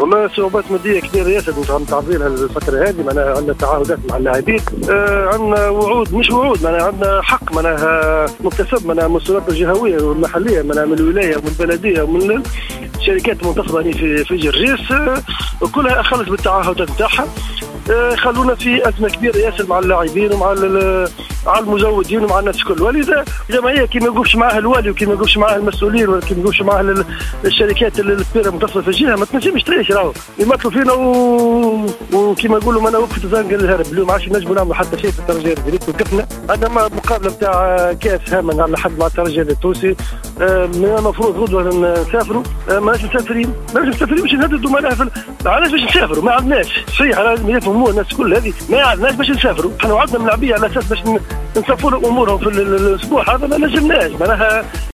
والله صعوبات ماديه كبيره ياسر متعرضين الفتره هذه. معناها عندنا تعهدات مع اللاعبين، عندنا وعود مش وعود، معناها عندنا حق معناها مكتسب معناها من السلطات الجهويه والمحليه، معناها من الولايه ومن البلديه ومن الشركات المنتصبه في جرجيس، كلها اخلت بالتعهدات نتاعها. خلونا في ازمه كبيره ياسر مع اللاعبين ومع المزودين ومع الناس الكل. ولذا الجمعيه كي ما يقفش معها الوالي وكي ما يقفش معها المسؤولين ولا كي ما يقفش معها الشركات الكبيره المتصله في الجهه، ما تنجمش تعيش. راهو يمثلوا فينا وكما يقولوا انا وقفت زنقل الهرب. اليوم ما عادش نجموا نعملوا حتى شيء في الترجي الجديد. وقفنا عندنا مقابله نتاع كاس هامه على حد مع الترجي التونسي. المفروض غدوه نسافروا، ماناش مسافرين باش نهددوا معناها علاش باش نسافروا؟ ما عندناش صحيح، لازم يفهموا الناس الكل هذه، ما عندناش باش نسافروا. احنا وعدنا ملاعبيه على اساس باش نصفوا امورهم في الاسبوع هذا، ما نجمناش معناها.